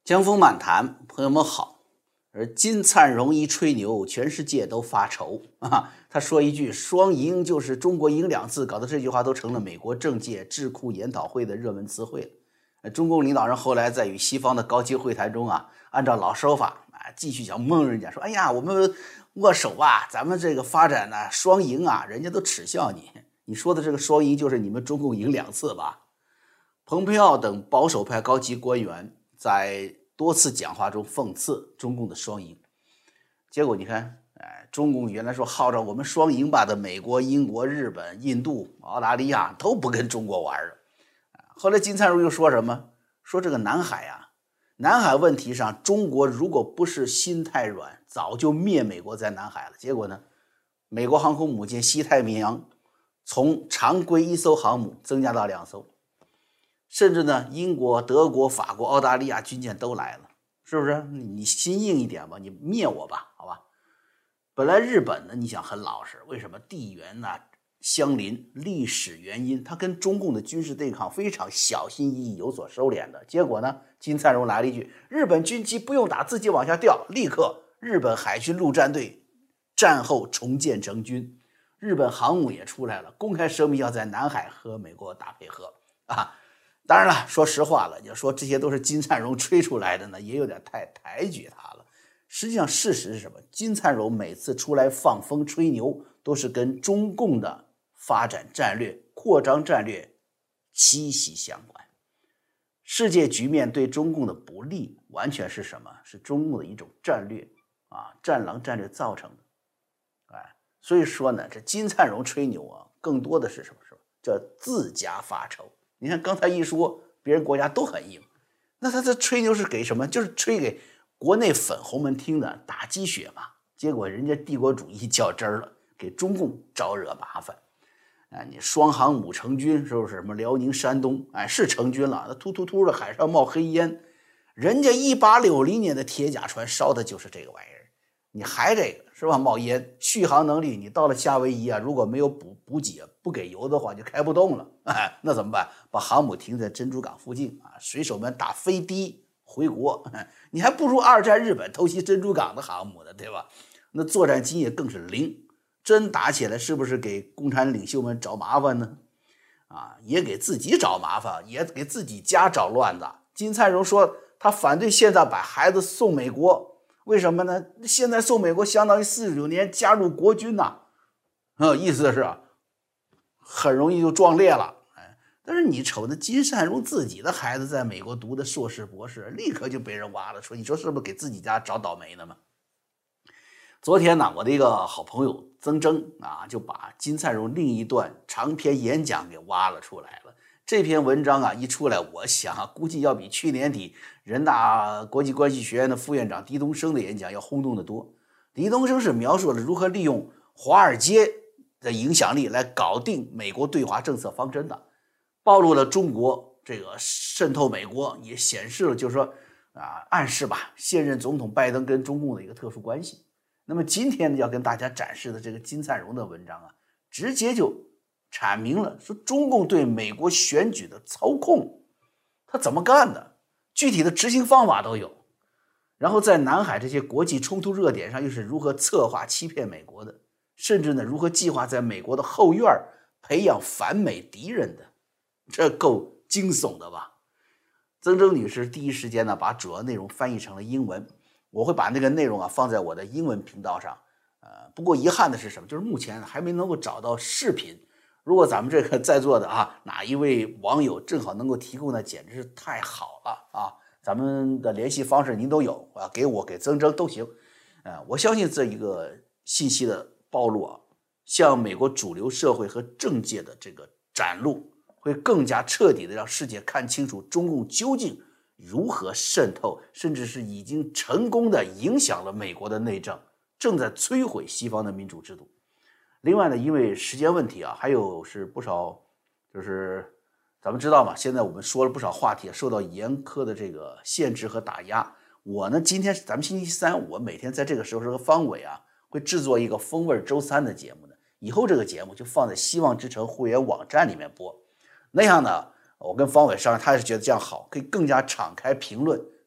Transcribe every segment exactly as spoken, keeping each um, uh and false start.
江风满谈，朋友们好。而金灿荣一吹牛，全世界都发愁啊！他说一句双赢就是中国赢两次，搞得这句话都成了美国政界智库研讨会的热门词汇了。中共领导人后来在与西方的高级会谈中啊，按照老手法啊，继续想蒙人家说：“哎呀，我们握手啊，咱们这个发展呢双赢啊，人家都耻笑你。你说的这个双赢就是你们中共赢两次吧？”蓬佩奥等保守派高级官员在多次讲话中讽刺中共的双赢，结果你看，哎，中共原来说号召我们双赢吧的美国、英国、日本、印度、澳大利亚都不跟中国玩了。后来金灿荣又说什么？说这个南海啊，南海问题上，中国如果不是心太软，早就灭美国在南海了。结果呢，美国航空母舰西太平洋从常规一艘航母增加到两艘。甚至呢，英国、德国、法国、澳大利亚军舰都来了，是不是？你心硬一点吧，你灭我吧，好吧？本来日本呢，你想很老实，为什么？地缘呢相邻，历史原因，它跟中共的军事对抗非常小心翼翼，有所收敛的。结果呢，金灿荣来了一句：“日本军机不用打，自己往下掉。”立刻，日本海军陆战队战后重建成军，日本航母也出来了，公开声明要在南海和美国打配合啊。当然了，说实话了，你说这些都是金灿荣吹出来的呢，也有点太抬举他了。实际上，事实是什么？金灿荣每次出来放风吹牛，都是跟中共的发展战略、扩张战略息息相关。世界局面对中共的不利，完全是什么？是中共的一种战略啊，战狼战略造成的。哎，所以说呢，这金灿荣吹牛啊，更多的是什么？是吧？叫自家发愁。你看刚才一说，别人国家都很硬，那他这吹牛是给什么？就是吹给国内粉红们听的，打鸡血嘛。结果人家帝国主义较真儿了，给中共招惹麻烦。哎，你双航母成军，是不是？什么辽宁、山东，哎，是成军了，那突突突的海上冒黑烟，人家一八六零年的铁甲船烧的就是这个玩意儿，你还这个是吧？冒烟，续航能力，你到了夏威夷啊，如果没有补补给，不给油的话，就开不动了。哎，那怎么办？把航母停在珍珠港附近啊，水手们打飞的回国。哎，你还不如二战日本偷袭珍珠港的航母呢，对吧？那作战经验更是零，真打起来是不是给共产领袖们找麻烦呢？啊，也给自己找麻烦，也给自己家找乱子。金灿荣说他反对现在把孩子送美国。为什么呢？现在送美国相当于四十九年加入国军呐、啊，意思是很容易就壮烈了。哎，但是你瞅那金灿荣自己的孩子在美国读的硕士博士，立刻就被人挖了，说你说是不是给自己家找倒霉呢嘛？昨天呢，我的一个好朋友曾铮啊，就把金灿荣另一段长篇演讲给挖了出来了。这篇文章啊一出来，我想啊，估计要比去年底人大国际关系学院的副院长狄东升的演讲要轰动得多。狄东升是描述了如何利用华尔街的影响力来搞定美国对华政策方针的，暴露了中国这个渗透美国，也显示了就是说啊，暗示吧现任总统拜登跟中共的一个特殊关系。那么今天要跟大家展示的这个金灿荣的文章啊，直接就阐明了说中共对美国选举的操控，他怎么干的，具体的执行方法都有。然后在南海这些国际冲突热点上，又是如何策划欺骗美国的，甚至呢，如何计划在美国的后院培养反美敌人的，这够惊悚的吧？曾铮女士第一时间呢，把主要内容翻译成了英文，我会把那个内容啊放在我的英文频道上。呃，不过遗憾的是什么？就是目前还没能够找到视频。如果咱们这个在座的啊哪一位网友正好能够提供，那简直是太好了啊！咱们的联系方式您都有啊，给我给曾铮都行。呃，我相信这一个信息的暴露啊，向美国主流社会和政界的这个展露，会更加彻底的让世界看清楚中共究竟如何渗透，甚至是已经成功的影响了美国的内政，正在摧毁西方的民主制度。另外呢，因为时间问题啊，还有是不少，就是咱们知道嘛，现在我们说了不少话题，受到严苛的这个限制和打压。我呢，今天咱们星期三，我每天在这个时候是和方伟啊，会制作一个风味周三的节目的。以后这个节目就放在希望之城会员网站里面播，那样呢，我跟方伟商量，他是觉得这样好，可以更加敞开评论，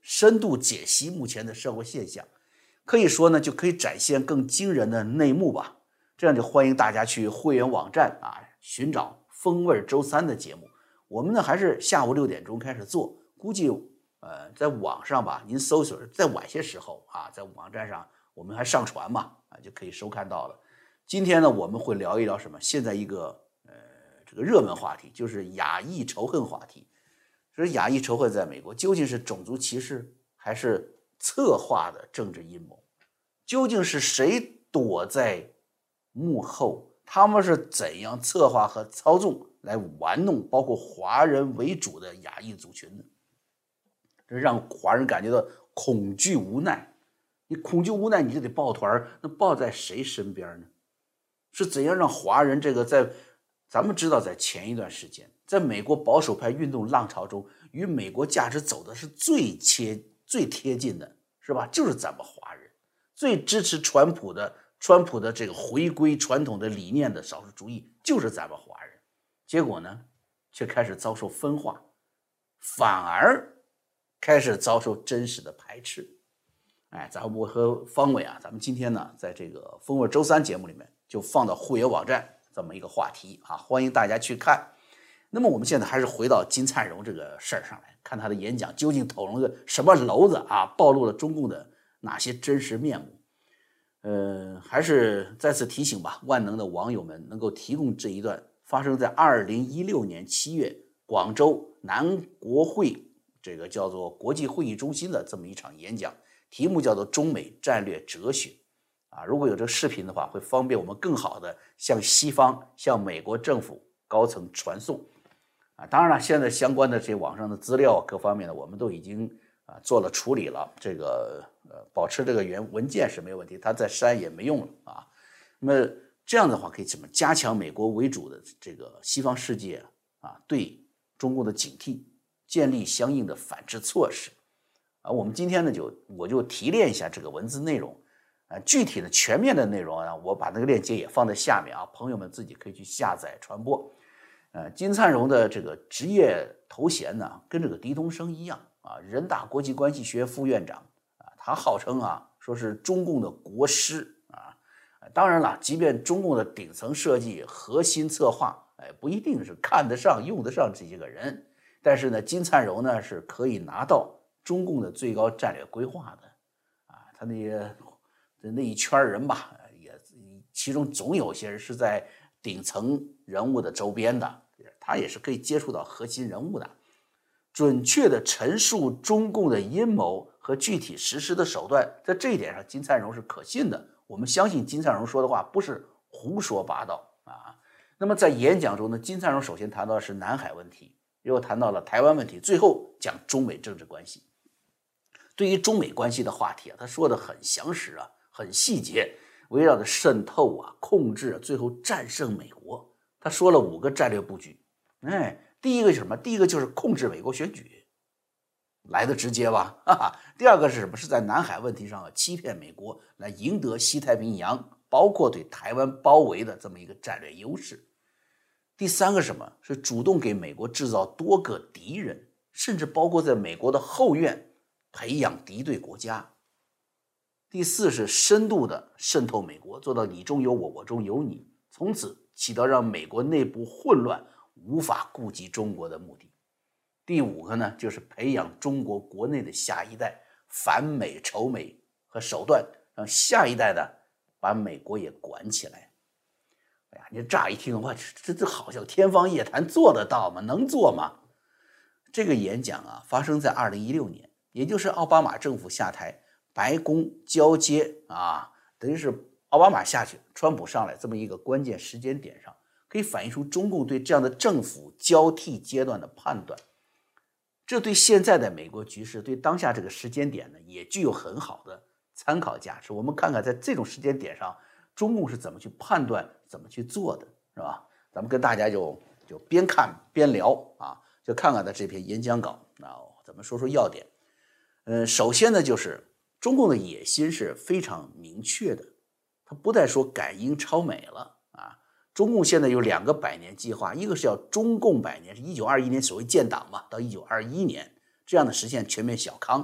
深度解析目前的社会现象，可以说呢，就可以展现更惊人的内幕吧。这样就欢迎大家去会员网站啊，寻找风味周三的节目。我们呢还是下午六点钟开始做，估计呃在网上吧，您搜索再晚些时候啊，在网站上我们还上传嘛，啊就可以收看到了。今天呢我们会聊一聊什么？现在一个呃这个热门话题就是亚裔仇恨话题。这亚裔仇恨在美国究竟是种族歧视还是策划的政治阴谋？究竟是谁躲在幕后？他们是怎样策划和操纵来玩弄包括华人为主的亚裔族群呢？这让华人感觉到恐惧无奈。你恐惧无奈，你就得抱团，那抱在谁身边呢？是怎样让华人这个在咱们知道，在前一段时间，在美国保守派运动浪潮中，与美国价值走的是最切最贴近的，是吧？就是咱们华人最支持川普的。川普的这个回归传统的理念的少数主义就是咱们华人，结果呢，却开始遭受分化，反而开始遭受真实的排斥。哎，咱们我和方伟啊，咱们今天呢，在这个风味周三节目里面就放到会员网站这么一个话题啊，欢迎大家去看。那么我们现在还是回到金灿荣这个事儿上来，看他的演讲究竟捅了个什么篓子啊，暴露了中共的哪些真实面目。呃，还是再次提醒吧，万能的网友们能够提供这一段发生在二零一六年七月广州南国会这个叫做国际会议中心的这么一场演讲，题目叫做中美战略哲学啊。如果有这个视频的话，会方便我们更好的向西方、向美国政府高层传送啊。当然了，现在相关的这些网上的资料各方面的，我们都已经啊做了处理了，这个。呃，保持这个原文件是没有问题，它再删也没用了啊。那么这样的话，可以怎么加强美国为主的这个西方世界啊对中共的警惕，建立相应的反制措施啊？我们今天呢就我就提炼一下这个文字内容啊，具体的全面的内容啊，我把那个链接也放在下面啊，朋友们自己可以去下载传播。呃，金灿荣的这个职业头衔呢，跟这个狄东升一样啊，人大国际关系学副院长。他号称啊，说是中共的国师啊。当然了，即便中共的顶层设计、核心策划，哎，不一定是看得上、用得上这些个人，但是呢，金灿荣呢是可以拿到中共的最高战略规划的啊。他那些那一圈人吧，也其中总有些人是在顶层人物的周边的，他也是可以接触到核心人物的。准确的陈述中共的阴谋和具体实施的手段，在这一点上，金灿荣是可信的。我们相信金灿荣说的话不是胡说八道啊。那么在演讲中呢，金灿荣首先谈到的是南海问题，又谈到了台湾问题，最后讲中美政治关系。对于中美关系的话题啊，他说的很详实啊，很细节，围绕着渗透啊、控制啊，最后战胜美国。他说了五个战略布局，哎。第一个是什么？第一个就是控制美国选举，来的直接吧，哈哈。第二个是什么？是在南海问题上欺骗美国，来赢得西太平洋，包括对台湾包围的这么一个战略优势。第三个是什么？是主动给美国制造多个敌人，甚至包括在美国的后院培养敌对国家。第四是深度的渗透美国，做到你中有我，我中有你，从此起到让美国内部混乱，无法顾及中国的目的。第五个呢，就是培养中国国内的下一代，反美仇美和手段，让下一代呢把美国也管起来。哎呀，你乍一听的话，这这好像天方夜谭，做得到吗？能做吗？这个演讲啊，发生在二零一六年，也就是奥巴马政府下台，白宫交接啊，等于是奥巴马下去，川普上来这么一个关键时间点上。可以反映出中共对这样的政府交替阶段的判断，这对现在的美国局势，对当下这个时间点呢，也具有很好的参考价值。我们看看在这种时间点上，中共是怎么去判断、怎么去做的，是吧？咱们跟大家就就边看边聊啊，就看看他这篇演讲稿啊，咱们说说要点。嗯，首先呢，就是中共的野心是非常明确的，他不再说赶英超美了啊。中共现在有两个百年计划，一个是叫中共百年，是一九二一年所谓建党嘛，到一九二一年这样的实现全面小康。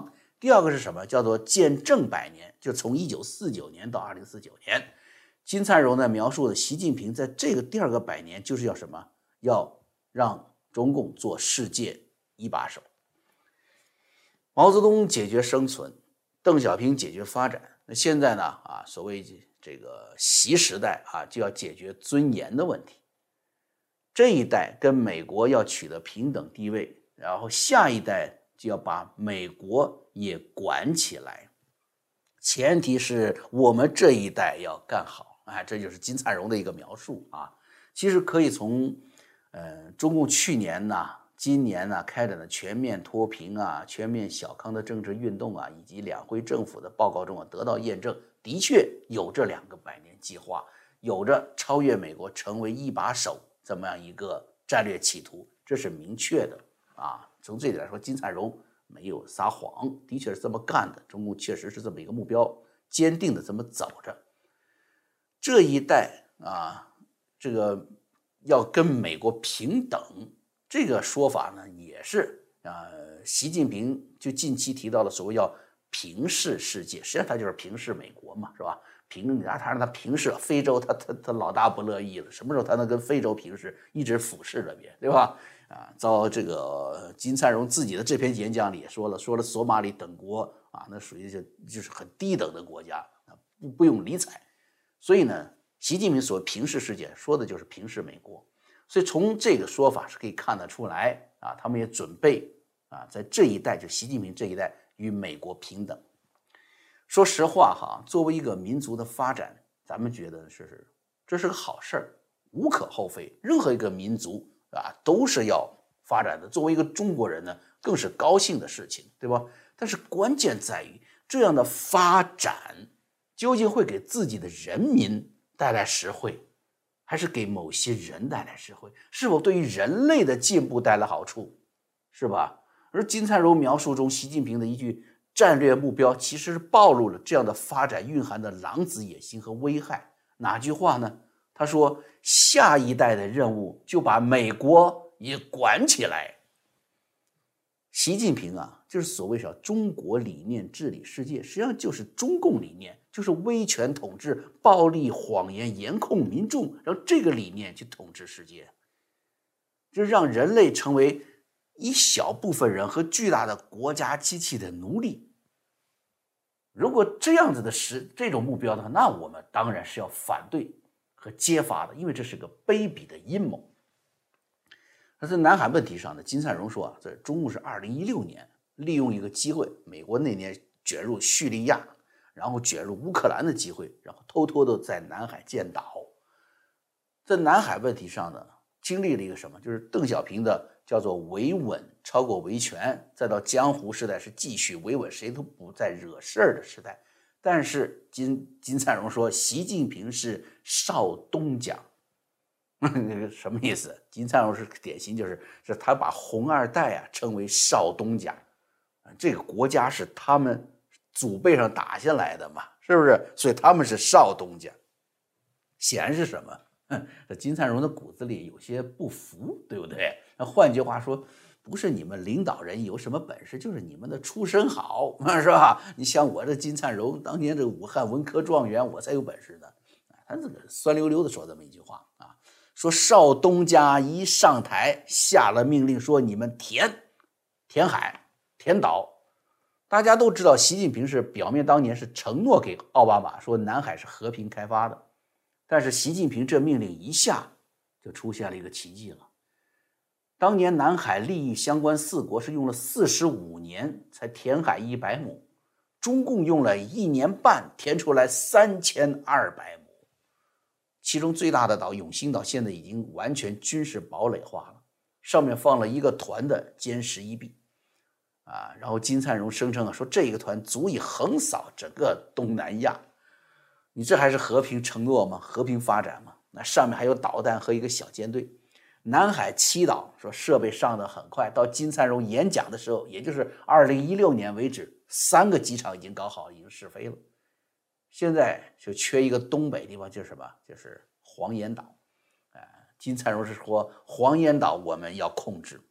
第二个是什么？叫做建政百年，就从一九四九年到二零四九年。金灿荣呢描述的习近平在这个第二个百年就是要什么？要让中共做世界一把手。毛泽东解决生存，邓小平解决发展，那现在呢啊，所谓这个习时代啊，就要解决尊严的问题。这一代跟美国要取得平等地位，然后下一代就要把美国也管起来，前提是我们这一代要干好啊，这就是金灿荣的一个描述啊。其实可以从呃中共去年呢、今年呢开展的全面脱贫啊、全面小康的政治运动啊，以及两会政府的报告中啊得到验证，的确有这两个百年计划，有着超越美国成为一把手这么样一个战略企图，这是明确的啊。从这里来说，金灿荣没有撒谎，的确是这么干的，中共确实是这么一个目标，坚定的这么走着。这一代啊，这个要跟美国平等，这个说法呢，也是啊，习近平就近期提到了所谓要平视世界，实际上他就是平视美国嘛，是吧？平他他让他平视非洲，他他他老大不乐意了，什么时候他能跟非洲平视，一直俯视着别，对吧？啊，遭这个金灿荣自己的这篇演讲里也说了，说了索马里等国啊，那属于就就是很低等的国家啊，不不用理睬。所以呢，习近平所谓平视世界，说的就是平视美国。所以从这个说法是可以看得出来啊，他们也准备啊，在这一代就习近平这一代与美国平等。说实话哈，作为一个民族的发展，咱们觉得是这是个好事儿，无可厚非。任何一个民族啊都是要发展的，作为一个中国人呢，更是高兴的事情，对吧？但是关键在于这样的发展究竟会给自己的人民带来实惠，还是给某些人带来实惠？是否对于人类的进步带来好处，是吧？而金灿荣描述中习近平的一句战略目标，其实是暴露了这样的发展蕴含的狼子野心和危害。哪句话呢？他说下一代的任务就把美国也管起来。习近平啊，就是所谓的中国理念治理世界，实际上就是中共理念，就是威权统治、暴力、谎言、严控民众，让这个理念去统治世界，就让人类成为一小部分人和巨大的国家机器的奴隶。如果这样子的实这种目标的话，那我们当然是要反对和揭发的，因为这是个卑鄙的阴谋。那在南海问题上呢，金灿荣说啊，这中共是二零一六年利用一个机会，美国那年卷入叙利亚，然后卷入乌克兰的机会，然后偷偷的在南海建岛。在南海问题上呢，经历了一个什么？就是邓小平的叫做维稳超过维权，再到江湖时代是继续维稳，谁都不再惹事儿的时代。但是金金灿荣说，习近平是少东家。那个什么意思？金灿荣是典型，就是是他把红二代啊称为少东家，这个国家是他们祖辈上打下来的嘛，是不是？所以他们是少东家。显然是什么？这金灿荣的骨子里有些不服，对不对？那换句话说，不是你们领导人有什么本事，就是你们的出身好，是吧？你像我这金灿荣，当年这武汉文科状元，我才有本事呢。他这个酸溜溜的说这么一句话啊，说少东家一上台，下了命令说你们填填海、填岛。大家都知道，习近平是表面当年是承诺给奥巴马说南海是和平开发的。但是习近平这命令一下，就出现了一个奇迹了。当年南海利益相关四国是用了四十五年才填海一百亩，中共用了一年半填出来三千二百亩。其中最大的岛永兴岛现在已经完全军事堡垒化了，上面放了一个团的歼十一 B， 啊，然后金灿荣声称啊，说这个团足以横扫整个东南亚。你这还是和平承诺吗？和平发展吗？那上面还有导弹和一个小舰队。南海七岛说设备上得很快，到金灿荣演讲的时候，也就是二零一六年为止，三个机场已经搞好，已经试飞了。现在就缺一个东北地方，就是什么？就是黄岩岛。呃、金灿荣是说黄岩岛我们要控制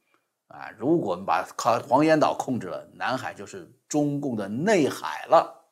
啊，如果我们把黄岩岛控制了，南海就是中共的内海了。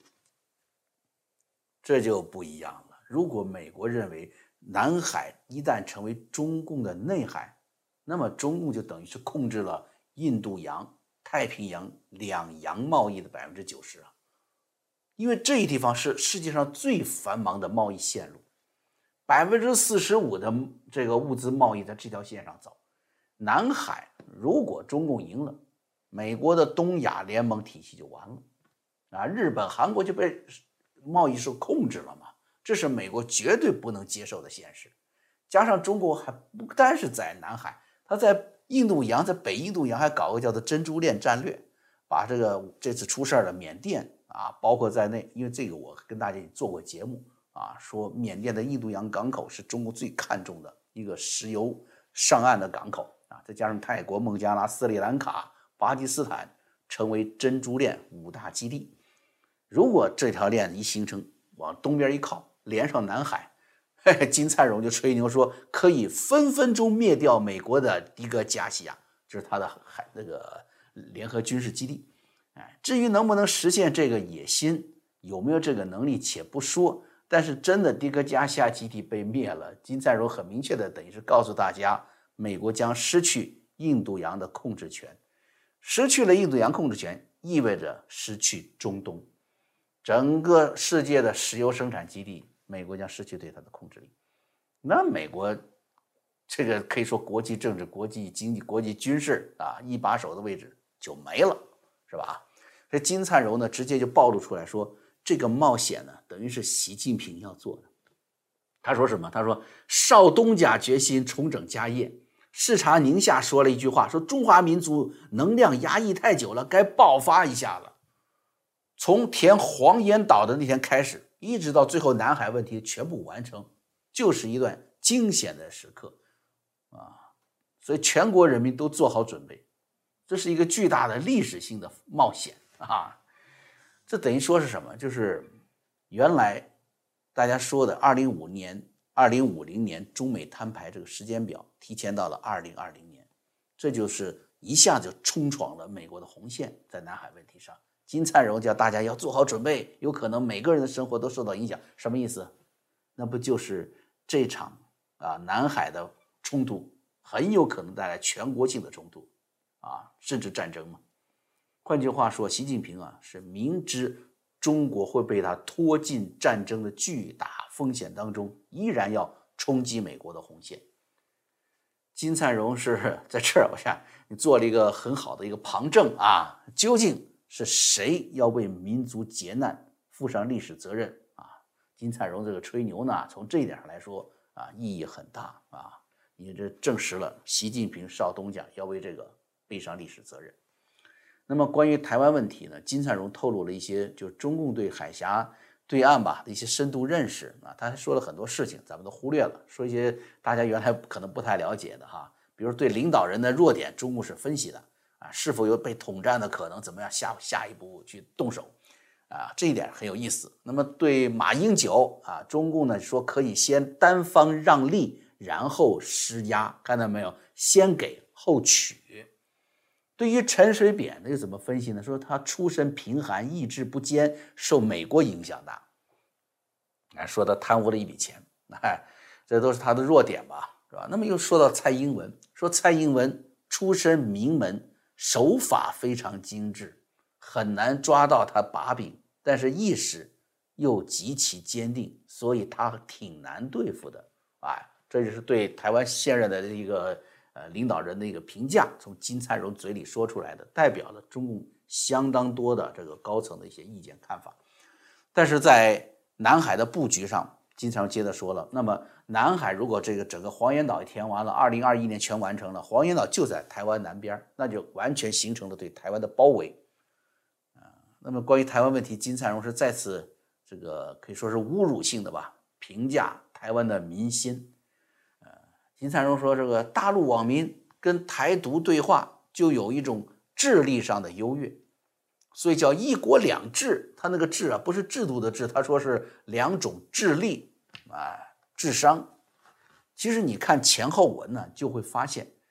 这就不一样了。如果美国认为南海一旦成为中共的内海，那么中共就等于是控制了印度洋、太平洋两洋贸易的百分之九十啊。因为这一地方是世界上最繁忙的贸易线路，百分之四十五的这个物资贸易在这条线上走。南海如果中共赢了，美国的东亚联盟体系就完了啊，日本、韩国就被贸易受控制了嘛，这是美国绝对不能接受的现实。加上中国还不单是在南海，他在印度洋，在北印度洋还搞个叫做珍珠链战略，把这个这次出事的缅甸啊包括在内，因为这个我跟大家做过节目啊，说缅甸的印度洋港口是中国最看重的一个石油上岸的港口啊，再加上泰国、孟加拉、斯里兰卡、巴基斯坦成为珍珠链五大基地。如果这条链一形成，往东边一靠，连上南海，嘿嘿，金灿荣就吹牛说可以分分钟灭掉美国的迪戈加西亚，这是他的海那个联合军事基地。哎，至于能不能实现这个野心，有没有这个能力且不说，但是真的迪戈加西亚基地被灭了，金灿荣很明确的等于是告诉大家，美国将失去印度洋的控制权，失去了印度洋控制权，意味着失去中东。整个世界的石油生产基地，美国将失去对它的控制力。那美国这个可以说国际政治、国际经济、国际军事啊一把手的位置就没了，是吧？这金灿荣呢，直接就暴露出来说，这个冒险呢，等于是习近平要做的。他说什么？他说少东家决心重整家业。视察宁夏说了一句话，说中华民族能量压抑太久了，该爆发一下了。从填黄岩岛的那天开始，一直到最后南海问题全部完成，就是一段惊险的时刻啊！所以全国人民都做好准备，这是一个巨大的历史性的冒险啊！这等于说是什么？就是原来大家说的二零五年、二零五零年中美摊牌这个时间表提前到了二零二零年，这就是一下就冲闯了美国的红线，在南海问题上。金灿荣叫大家要做好准备，有可能每个人的生活都受到影响，什么意思？那不就是这场啊南海的冲突很有可能带来全国性的冲突啊，甚至战争吗？换句话说，习近平啊是明知中国会被他拖进战争的巨大风险当中，依然要冲击美国的红线。金灿荣是在这儿，我想你做了一个很好的一个旁证啊，究竟是谁要为民族劫难负上历史责任啊？金灿荣这个吹牛呢，从这一点上来说啊，意义很大啊，因为这证实了习近平少东家要为这个背上历史责任。那么关于台湾问题呢，金灿荣透露了一些就是中共对海峡对岸吧的一些深度认识啊，他还说了很多事情，咱们都忽略了，说一些大家原来可能不太了解的哈，比如对领导人的弱点，中共是分析的。啊，是否有被统战的可能？怎么样下下一步去动手？啊，这一点很有意思。那么对马英九啊，中共呢说可以先单方让利，然后施压，看到没有？先给后取。对于陈水扁呢又怎么分析呢？说他出身贫寒，意志不坚，受美国影响大。啊，说他贪污了一笔钱，哎，这都是他的弱点吧，是吧？那么又说到蔡英文，说蔡英文出身名门。手法非常精致，很难抓到他把柄，但是意识又极其坚定，所以他挺难对付的。哎，这就是对台湾现任的一个呃领导人的一个评价，从金灿荣嘴里说出来的，代表了中共相当多的这个高层的一些意见看法。但是在南海的布局上，金灿荣接着说了，那么南海如果这个整个黄岩岛填完了，二零二一年全完成了，黄岩岛就在台湾南边，那就完全形成了对台湾的包围。啊，那么关于台湾问题，金灿荣是再次这个可以说是侮辱性的吧，评价台湾的民心。呃，金灿荣说，这个大陆网民跟台独对话，就有一种智力上的优越。所以叫一国两制，他那个制啊，不是制度的制，他说是两种智力啊，智商。其实你看前后文呢，就会发现，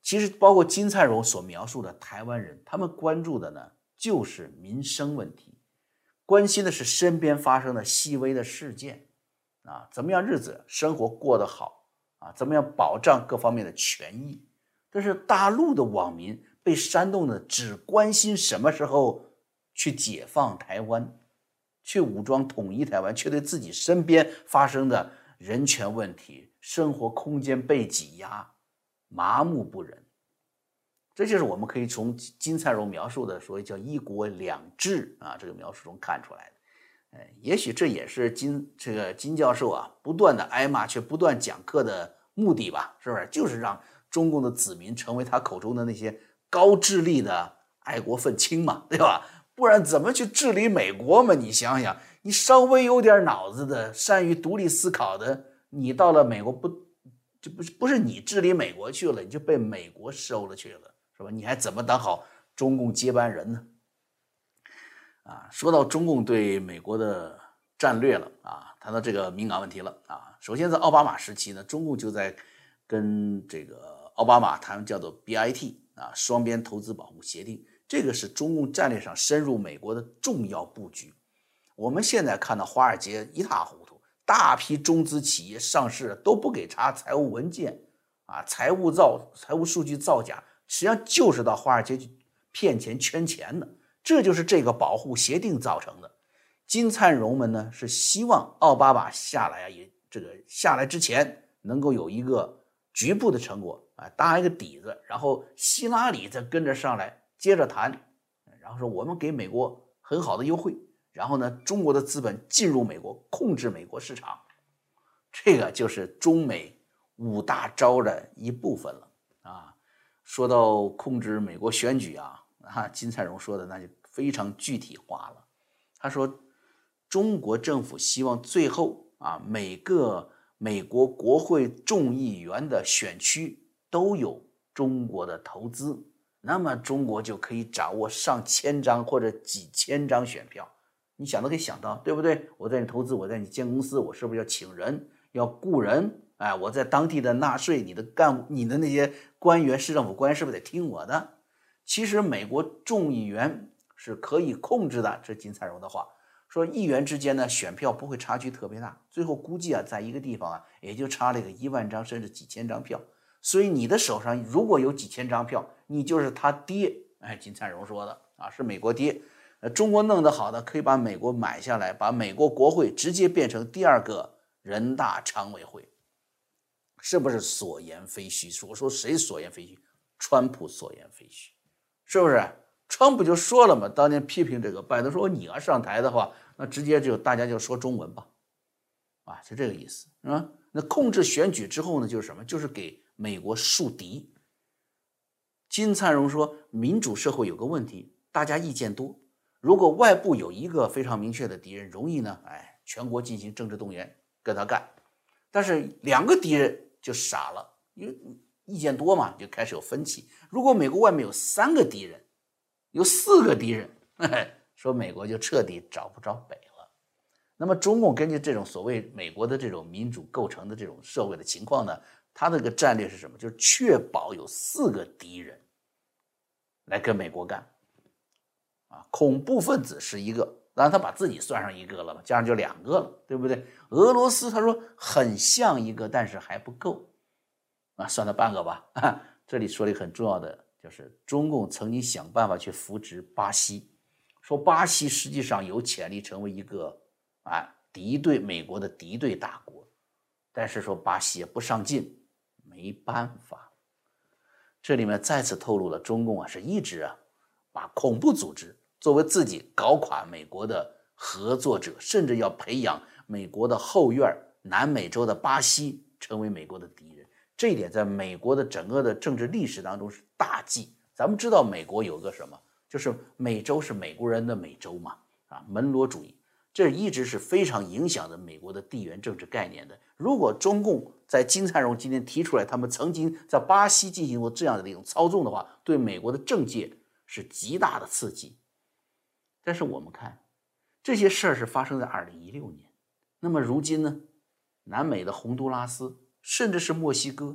其实包括金灿荣所描述的台湾人，他们关注的呢就是民生问题，关心的是身边发生的细微的事件啊，怎么样日子生活过得好啊，怎么样保障各方面的权益。但是大陆的网民被煽动的只关心什么时候去解放台湾，去武装统一台湾，却对自己身边发生的人权问题、生活空间被挤压麻木不仁。这就是我们可以从金灿荣描述的所谓叫一国两制啊这个描述中看出来的。呃，也许这也是金这个金教授啊不断的挨骂却不断讲课的目的吧，是不是？就是让中共的子民成为他口中的那些高智力的爱国愤青嘛，对吧？不然怎么去治理美国嘛？你想想，你稍微有点脑子的、善于独立思考的，你到了美国不就不是不是你治理美国去了，你就被美国收了去了，是吧？你还怎么当好中共接班人呢？啊，说到中共对美国的战略了啊，谈到这个敏感问题了啊。首先在奥巴马时期呢，中共就在跟这个奥巴马谈叫做 B I T 啊双边投资保护协定，这个是中共战略上深入美国的重要布局。我们现在看到华尔街一塌糊涂，大批中资企业上市都不给查财务文件啊，财务造财务数据造假，实际上就是到华尔街去骗钱圈钱的。这就是这个保护协定造成的。金灿荣们呢是希望奥巴马下来啊，也这个下来之前能够有一个局部的成果啊，搭一个底子，然后希拉里再跟着上来接着谈，然后说我们给美国很好的优惠，然后呢中国的资本进入美国，控制美国市场，这个就是中美五大招的一部分了啊。说到控制美国选举啊。啊，金灿荣说的那就非常具体化了。他说，中国政府希望最后啊，每个美国国会众议员的选区都有中国的投资，那么中国就可以掌握上千张或者几千张选票。你想都可以想到，对不对？我在你投资，我在你建公司，我是不是要请人，要雇人？哎，我在当地的纳税，你的干你的那些官员、市政府官员是不是得听我的？其实美国众议员是可以控制的，这是金灿荣的话说，议员之间呢选票不会差距特别大，最后估计啊在一个地方啊也就差了一个一万张甚至几千张票，所以你的手上如果有几千张票，你就是他爹。哎，金灿荣说的啊，是美国爹。呃，中国弄得好的可以把美国买下来，把美国国会直接变成第二个人大常委会，是不是所言非虚？我说谁所言非虚？川普所言非虚。是不是？川普就说了嘛，当年批评这个拜登说你要上台的话，那直接就大家就说中文吧，啊，就这个意思啊。那控制选举之后呢，就是什么？就是给美国树敌。金灿荣说，民主社会有个问题，大家意见多，如果外部有一个非常明确的敌人，容易呢，哎，全国进行政治动员跟他干。但是两个敌人就傻了，因为意见多嘛，就开始有分歧。如果美国外面有三个敌人，有四个敌人，嘿嘿，说美国就彻底找不着北了。那么中共根据这种所谓美国的这种民主构成的这种社会的情况呢，他这个战略是什么？就是确保有四个敌人来跟美国干。啊，恐怖分子是一个，当然他把自己算上一个了嘛，加上就两个了，对不对？俄罗斯他说很像一个，但是还不够。啊，算他半个吧。啊，这里说了一个很重要的，就是中共曾经想办法去扶植巴西，说巴西实际上有潜力成为一个啊敌对美国的敌对大国，但是说巴西也不上进，没办法。这里面再次透露了中共啊是一直啊把恐怖组织作为自己搞垮美国的合作者，甚至要培养美国的后院南美洲的巴西成为美国的敌人。这一点在美国的整个的政治历史当中是大忌。咱们知道美国有个什么，就是美洲是美国人的美洲嘛，啊，门罗主义，这一直是非常影响着美国的地缘政治概念的。如果中共在金灿荣今天提出来，他们曾经在巴西进行过这样的一种操纵的话，对美国的政界是极大的刺激。但是我们看这些事儿是发生在二零一六年，那么如今呢，南美的洪都拉斯甚至是墨西哥，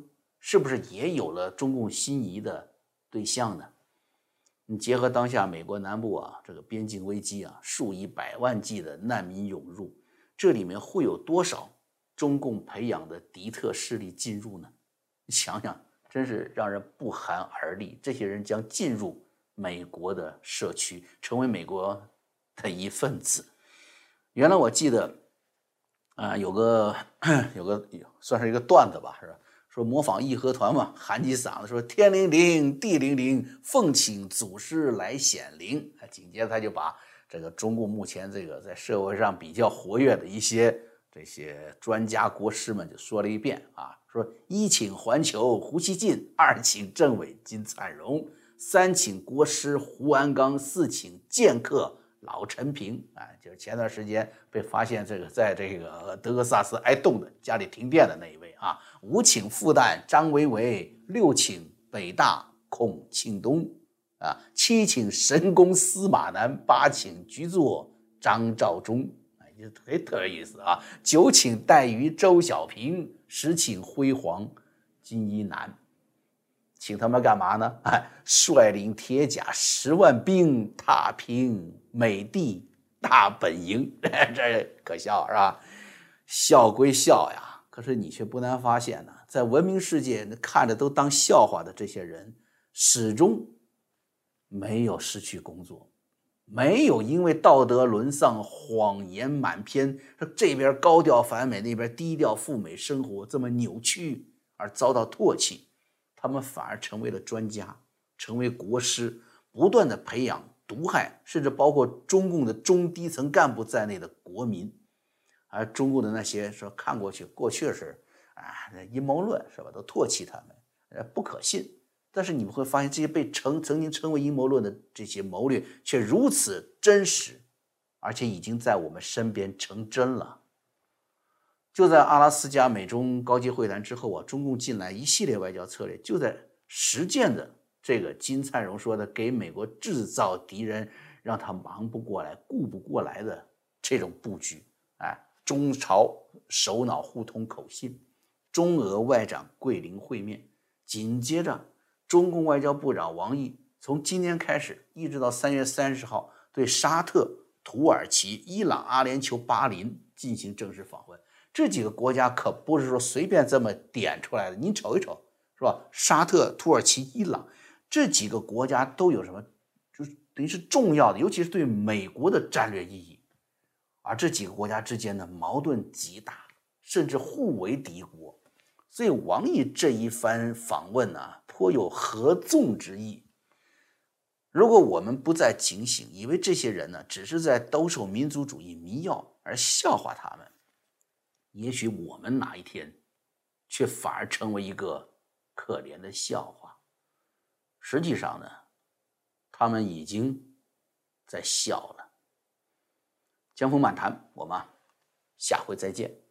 是不是也有了中共心仪的对象呢？你结合当下美国南部啊这个边境危机啊，数以百万计的难民涌入，这里面会有多少中共培养的敌特势力进入呢？你想想，真是让人不寒而栗。这些人将进入美国的社区，成为美国的一份子。原来我记得啊、呃，有个有个算是一个段子吧，是吧？说模仿义和团嘛，喊起嗓子说天灵灵地灵灵，奉请祖师来显灵。紧接着他就把这个中共目前这个在社会上比较活跃的一些这些专家国师们就说了一遍啊，说一请环球胡锡进，二请政委金灿荣，三请国师胡鞍钢，四请剑客老陈平。啊，就是前段时间被发现这个在这个德克萨斯挨冻的家里停电的那一位啊，五请复旦张维维，六请北大孔庆东啊，七请神功司马南，八请局座张召忠，哎，就特别特有意思啊。九请带鱼周小平，十请辉煌金一南。请他们干嘛呢？哎，率领铁甲十万兵，踏平美帝大本营。这可笑是吧？笑归笑呀，可是你却不难发现呢，在文明世界看着都当笑话的这些人，始终没有失去工作，没有因为道德沦丧、谎言满篇，这边高调反美，那边低调赴美生活这么扭曲而遭到唾弃。他们反而成为了专家，成为国师，不断的培养毒害甚至包括中共的中低层干部在内的国民。而中共的那些说看过去过去是啊阴谋论是吧，都唾弃他们，不可信。但是你们会发现，这些被称曾经称为阴谋论的这些谋略却如此真实，而且已经在我们身边成真了。就在阿拉斯加美中高级会谈之后啊，中共近来一系列外交策略就在实践的这个金灿荣说的给美国制造敌人，让他忙不过来顾不过来的这种布局。哎，中朝首脑互通口信，中俄外长桂林会面，紧接着中共外交部长王毅从今天开始一直到三月三十号对沙特、土耳其、伊朗、阿联酋、巴林进行正式访问。这几个国家可不是说随便这么点出来的，您瞅一瞅，是吧？沙特、土耳其、伊朗这几个国家都有什么，就是等于是重要的，尤其是对美国的战略意义。而这几个国家之间的矛盾极大，甚至互为敌国。所以王毅这一番访问呢、啊，颇有合纵之意。如果我们不再警醒，以为这些人呢只是在兜售民族主义迷药而笑话他们，也许我们哪一天却反而成为一个可怜的笑话。实际上呢，他们已经在笑了。江峰漫谈，我们下回再见。